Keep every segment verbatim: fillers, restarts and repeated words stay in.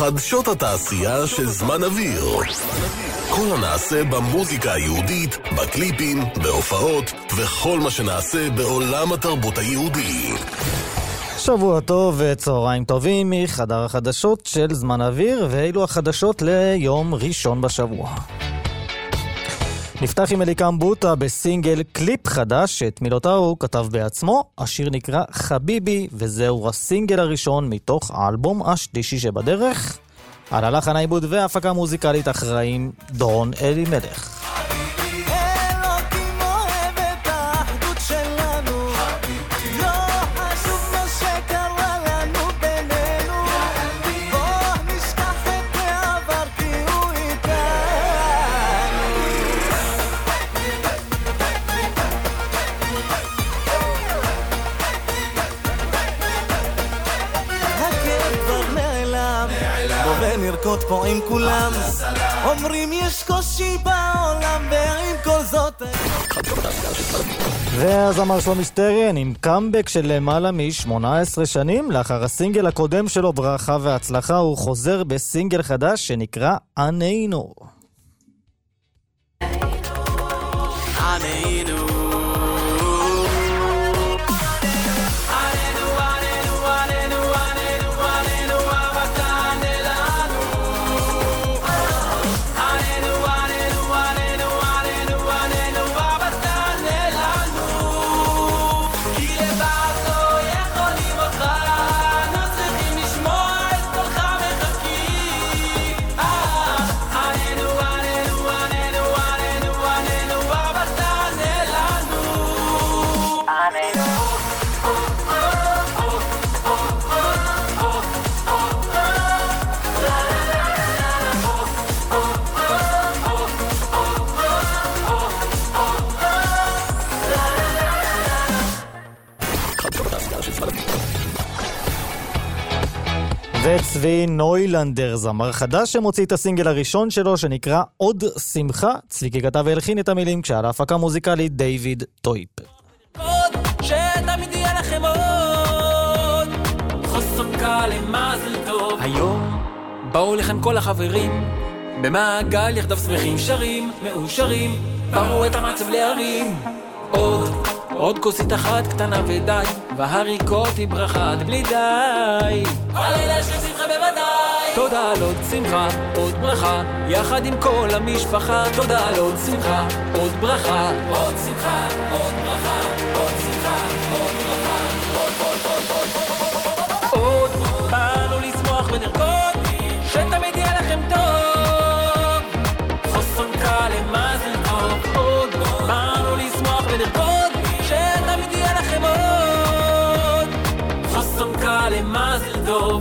חדשות התעשייה של זמן אוויר. כל הנעשה במוזיקה היהודית, בקליפים, בהופעות וכל מה שנעשה בעולם התרבות היהודי. שבוע טוב וצהריים טובים מחדר החדשות של זמן אוויר, ואילו החדשות ליום ראשון בשבוע. נפתח עם אליקם בוטה בסינגל קליפ חדש שאת מילותיו הוא כתב בעצמו. השיר נקרא חביבי, וזהו הסינגל הראשון מתוך האלבום השלישי שבדרך. על הלחן, העיבוד וההפקה המוזיקלית אחראים דורון אלימלך. נרקוד פה עם כולם, אומרים יש קושי בעולם, ועם כל זאת והזמר שלומי שטרן עם קאמבק של למעלה מ-שמונה עשרה שנים. לאחר הסינגל הקודם שלו ברכה והצלחה, הוא חוזר בסינגל חדש שנקרא ענינו. ענינו וצבי נוילנדר, זמר חדש שמוציא את הסינגל הראשון שלו שנקרא עוד שמחה. צביקי כתב והלחין את המילים, כשעל ההפקה מוזיקלית דיוויד טויפ. עוד שתמיד יהיה לכם עוד חוסקה למזל טוב. היום באו לכם כל החברים במעגל יחדיו שמחים, שרים מאושרים, באו את המצב להרים. עוד עוד כוסית אחת קטנה ודי, והריקות היא ברכה עד בלי די. הלילה של שמחה בוודאי. תודה על עוד שמחה, עוד ברכה, יחד עם כל המשפחה. תודה על עוד שמחה, עוד ברכה, עוד שמחה, עוד ברכה, עוד שמחה, עוד ברכה, עוד עוד עוד עוד עוד. באנו לשמוח ונרקוד, שתמיד יהיה לכם טוב. חוסן קל למזל טוב. עוד באנו לשמוח ונרקוד, שתמיד יהיה לכם עוד חוסן קל למזל טוב.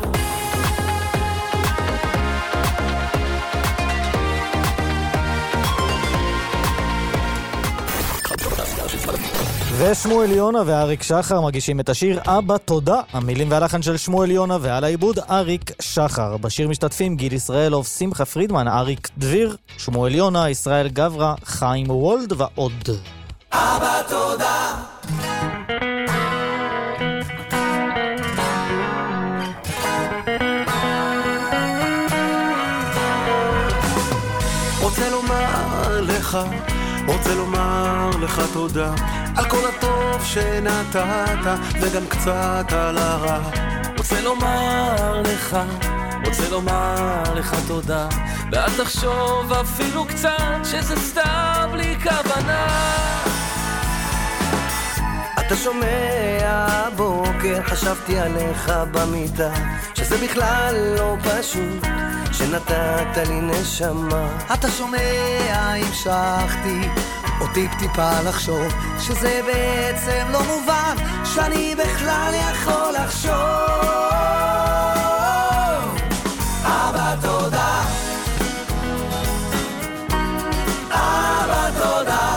ושמואל יונה ואריק שחר מגישים את השיר אבא תודה. המילים והלחן של שמואל יונה, ועל העיבוד אריק שחר. בשיר משתתפים גיל ישראלוב, שמחה פרידמן, אריק דביר, שמואל יונה, ישראל גברה, חיים וולד ועוד. אבא תודה. רוצה לומר לך, רוצה לומר לך תודה על כל הטוב שנתת וגם קצת על הרע. רוצה לומר לך, רוצה לומר לך תודה, ואל תחשוב אפילו קצת שזה סתם בלי כוונה. אתה שומע הבוקר, חשבתי עליך במיטה, שזה בכלל לא פשוט שנתת לי נשמה. אתה שומע, המשכתי אותי טיפה לחשוב שזה בעצם לא מובן שאני בכלל יכול לחשוב. אבא תודה, אבא תודה.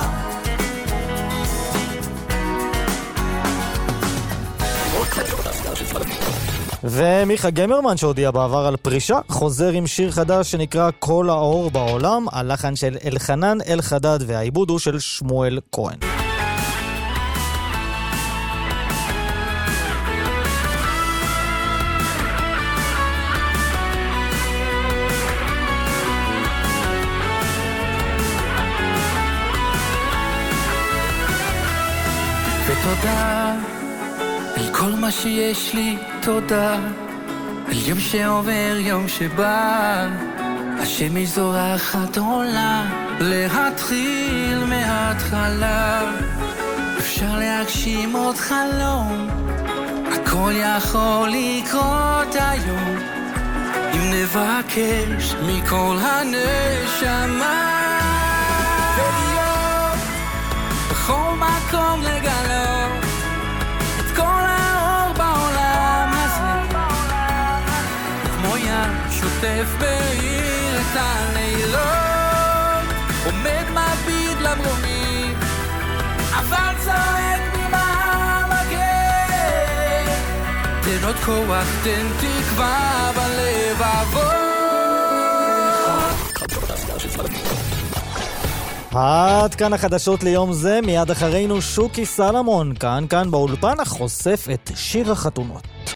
ומיכה גמרמן שהודיע בעבר על פרישה, חוזר עם שיר חדש שנקרא כל האור בעולם, הלחן של אלחנן אלחדד והעיבוד הוא של שמואל כהן. תודה על כל מה שיש לי, תודה על יום שעובר, יום שבא, השמש זורחת עולה, להתחיל מההתחלה. אפשר להגשים עוד חלום, הכל יכול לקרות היום, אם נבקש מכל הנשמה. ולהיות בכל מקום, לגלות את כל האור בעולם הזה, כמו ים שוטף בעיר את הלילות, עומד מביט לברומים, אבל צועק ממעמקי, תן עוד כוח, תן תקווה בלבבות. עד כאן החדשות ליום זה, מיד אחרינו שוקי סלמון, כאן כאן באולפן החושף את שיר החתונות.